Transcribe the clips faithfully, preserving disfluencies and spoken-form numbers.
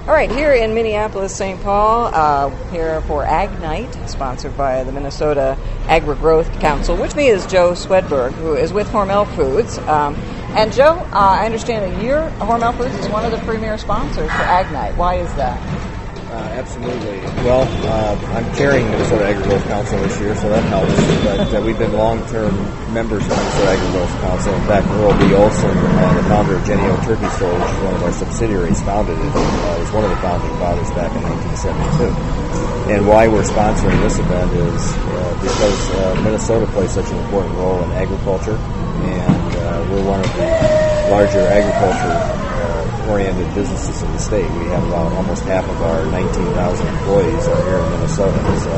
All right, here in Minneapolis, Saint Paul, uh, here for Ag Night, sponsored by the Minnesota Agri-Growth Council. With me is Joe Swedberg, who is with Hormel Foods. Um, and Joe, uh, I understand that your Hormel Foods is one of the premier sponsors for Ag Night. Why is that? Uh, absolutely. Well, uh, I'm chairing Minnesota Agri-Growth Council this year, so that helps. But uh, we've been long-term members of Minnesota Agri-Growth Council. In fact, Earl B. Olson, uh, the founder of Jennie-O Turkey Store, which is one of our subsidiaries, founded it. Uh, was one of the founding fathers back in nineteen seventy-two. And why we're sponsoring this event is uh, because uh, Minnesota plays such an important role in agriculture, and uh, we're one of the larger agriculture oriented businesses in the state. We have about almost half of our nineteen thousand employees are here in Minnesota, so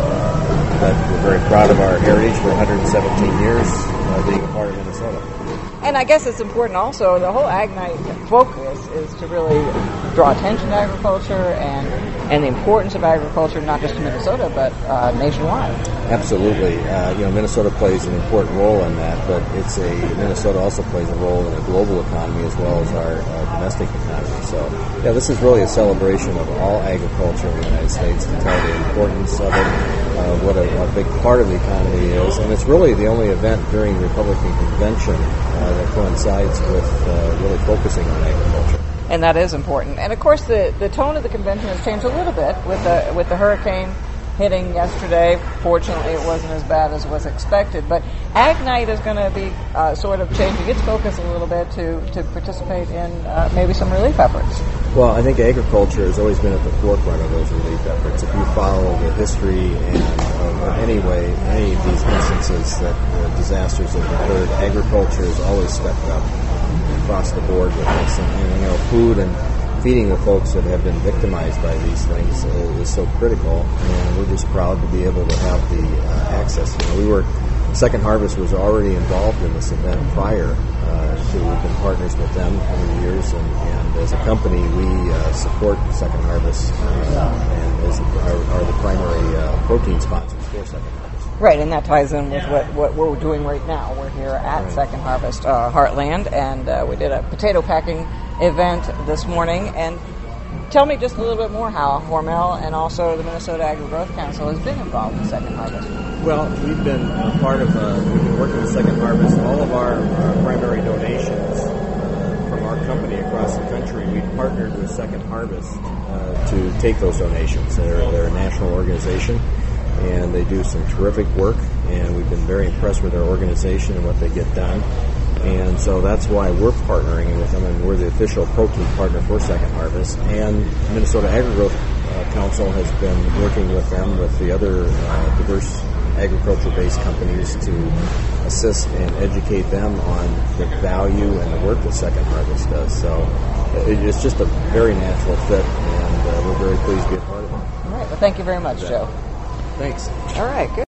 uh, that we're very proud of our heritage for one hundred seventeen years uh, being a part of Minnesota. And I guess it's important also, the whole Ag Night focus is to really draw attention to agriculture and, and the importance of agriculture, not just in Minnesota, but uh, nationwide. Absolutely. Uh, you know, Minnesota plays an important role in that, but it's a Minnesota also plays a role in the global economy as well as our uh, domestic economy. So, yeah, this is really a celebration of all agriculture in the United States to tell the importance of it, uh, what a, a big part of the economy is, and it's really the only event during the Republican convention uh, that coincides with uh, really focusing on agriculture. And that is important. And of course, the, the tone of the convention has changed a little bit with the with the hurricane hitting yesterday. Fortunately, it wasn't as bad as was expected. But Ag Night is going to be uh, sort of changing its focus a little bit to, to participate in uh, maybe some relief efforts. Well, I think agriculture has always been at the forefront of those relief efforts. If you follow the history and uh, anyway, any of these instances that uh, disasters have occurred, agriculture has always stepped up across the board with this. And, and you know, food and feeding the folks that have been victimized by these things is so critical, and we're just proud to be able to have the uh, access. You know, we were Second Harvest was already involved in this event prior uh, to. We've been partners with them over the years, and, and as a company, we uh, support Second Harvest uh, and as are, are the primary uh, protein sponsors for Second Harvest. Right, and that ties in with what, what we're doing right now. We're here at right. Second Harvest uh, Heartland, and uh, we did a potato packing event this morning. And tell me just a little bit more how Hormel and also the Minnesota Agri-Growth Council has been involved with Second Harvest. Well, we've been uh, part of, uh, we've been working with Second Harvest. All of our, our primary donations uh, from our company across the country, we've partnered with Second Harvest uh, to take those donations. They're, they're a national organization, and they do some terrific work, and we've been very impressed with their organization and what they get done. And so that's why we're partnering with them, and we're the official protein partner for Second Harvest. And Minnesota Agri-Growth uh, Council has been working with them, with the other uh, diverse agriculture-based companies, to assist and educate them on the value and the work that Second Harvest does. So it's just a very natural fit, and uh, we're very pleased to be a part of it. All right. Well, thank you very much, Joe. Thanks. All right. Good.